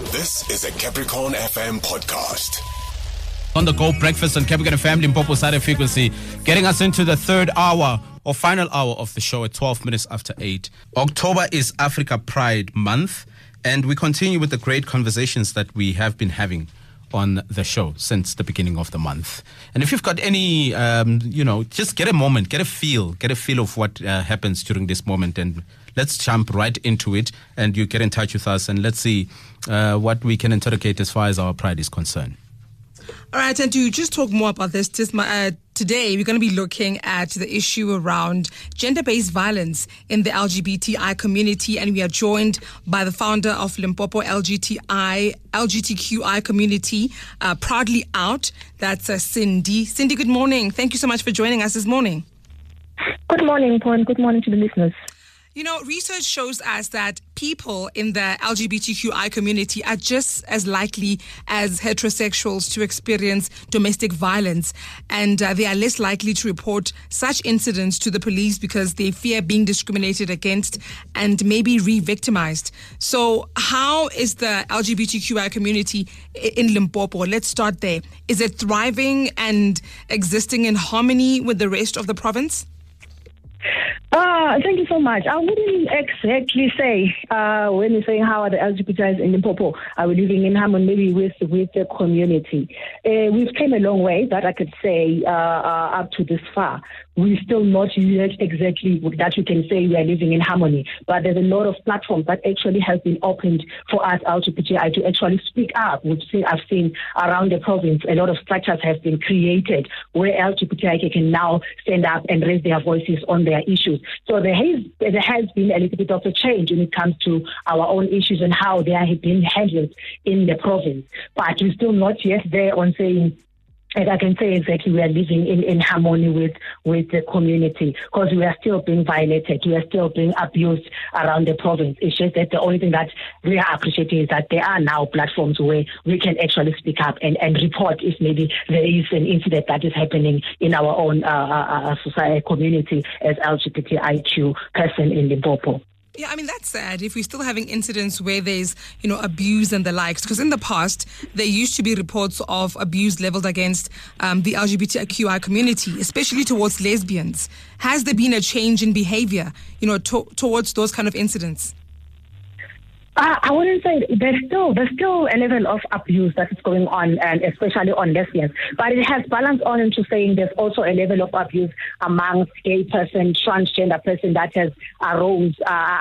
This is a Capricorn FM podcast. On the Go Breakfast on Capricorn FM, Limpopo Side Frequency, getting us into the third hour or final hour of the show at 12 minutes after 8. October is Africa Pride Month, and we continue with the great conversations that we have been having on the show since the beginning of the month. And if you've got any, just get a moment, get a feel of what happens during this moment, and let's jump right into it, and you get in touch with us, and let's see what we can interrogate as far as our pride is concerned. All right, and to just talk more about this, today we're going to be looking at the issue around gender-based violence in the LGBTI community, and we are joined by the founder of Limpopo LGBTQI community, Proudly Out. That's Cindy. Cindy, good morning. Thank you so much for joining us this morning. Good morning, Paul. Good morning to the listeners. You know, research shows us that people in the LGBTQI community are just as likely as heterosexuals to experience domestic violence, and they are less likely to report such incidents to the police because they fear being discriminated against and maybe re-victimized. So how is the LGBTQI community in Limpopo? Let's start there. Is it thriving and existing in harmony with the rest of the province? Thank you so much. I wouldn't exactly say when you're saying how are the LGBTIs in Limpopo, are we living in harmony maybe with the community. We've came a long way, that I could say, up to this far. We're still not yet exactly that you can say we are living in harmony, but there's a lot of platforms that actually have been opened for us LGBTI to actually speak up, which I've seen around the province. A lot of structures have been created where LGBTI can now stand up and raise their voices on their issues. So there has been a little bit of a change when it comes to our own issues and how they are being handled in the province. But we're still not yet there on saying, and I can say exactly we are living in harmony with the community, because we are still being violated. We are still being abused around the province. It's just that the only thing that we are appreciating is that there are now platforms where we can actually speak up and report if maybe there is an incident that is happening in our own society community as LGBTIQ person in Limpopo. Yeah, I mean, that's sad if we're still having incidents where there's, abuse and the likes. Because in the past, there used to be reports of abuse leveled against the LGBTQI community, especially towards lesbians. Has there been a change in behavior, towards those kind of incidents? I wouldn't say there's still a level of abuse that is going on, and especially on lesbians. But it has balanced on into saying there's also a level of abuse amongst gay person, transgender person that has arose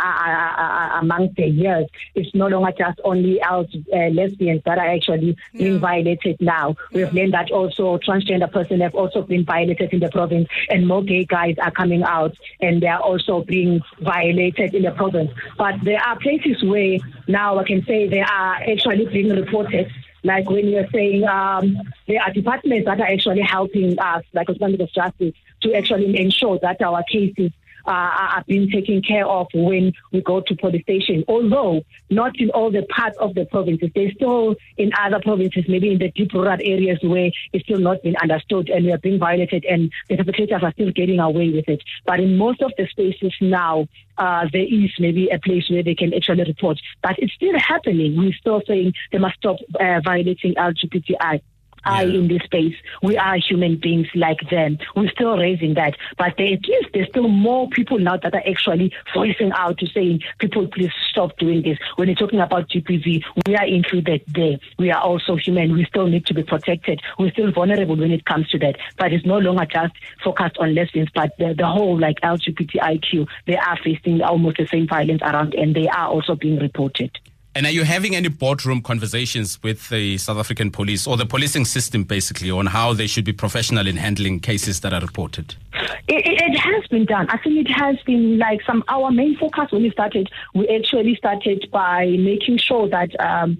amongst the years. It's no longer just only lesbians that are actually being violated now. We've learned that also transgender person have also been violated in the province, and more gay guys are coming out and they are also being violated in the province. But there are places where now I can say they are actually being reported, like when you're saying there are departments that are actually helping us, like Department of Justice, to actually ensure that our cases are being taken care of when we go to police station. Although not in all the parts of the provinces, they're still in other provinces, maybe in the deep rural areas where it's still not been understood and we are being violated and the perpetrators are still getting away with it. But in most of the spaces now, there is maybe a place where they can actually report. But it's still happening. We're still saying they must stop violating LGBTI. In this space, we are human beings like them. We're still raising that, but at least there's still more people now that are actually voicing out to saying, people, please stop doing this. When you're talking about GBV, we are included there. We are also human. We still need to be protected. We're still vulnerable when it comes to that, but it's no longer just focused on lesbians, but the whole like LGBTIQ, they are facing almost the same violence around, and they are also being reported. And are you having any boardroom conversations with the South African police or the policing system, basically, on how they should be professional in handling cases that are reported? It has been done. I think it has been like our main focus when we started. We actually started by making sure that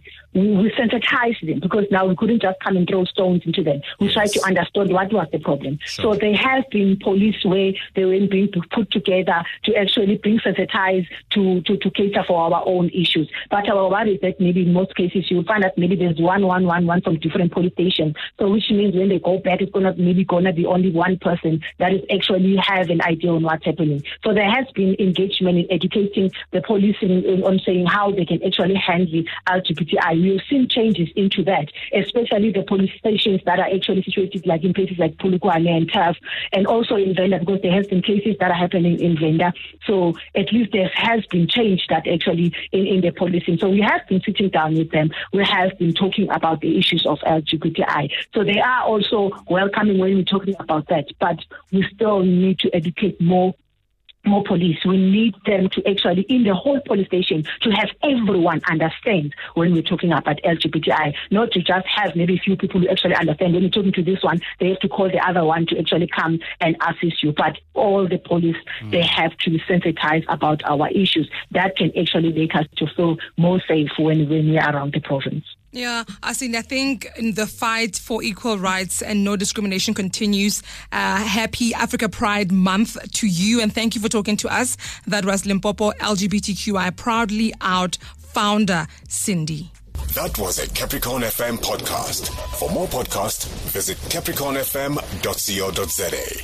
we sensitized them, because now we couldn't just come and throw stones into them. We tried to understand what was the problem. Sure. So there has been police where they were being put together to actually bring sensitize to cater for our own issues. But our So what is that? Maybe in most cases you'll find that maybe there's 1 from different police stations. So which means when they go back, it's gonna be only one person that is actually have an idea on what's happening. So there has been engagement in educating the police on saying how they can actually handle LGBTI. We've seen changes into that, especially the police stations that are actually situated like in places like Polokwane and Taff, and also in Venda, because there has been cases that are happening in Venda. So at least there has been change that actually in the policing. So we have been sitting down with them. We have been talking about the issues of LGBTI. So they are also welcoming when we're talking about that, but we still need to educate more police. We need them to actually, in the whole police station, to have everyone understand when we're talking about LGBTI, not to just have maybe a few people who actually understand. When you're talking to this one, they have to call the other one to actually come and assist you. But all the police, they have to be sensitized about our issues. That can actually make us to feel more safe when we are around the province. Yeah, I think the fight for equal rights and no discrimination continues. Happy Africa Pride Month to you, and thank you for talking to us. That was Limpopo LGBTQI Proudly Out founder Cindy. That was a Capricorn FM podcast. For more podcasts, visit capricornfm.co.za.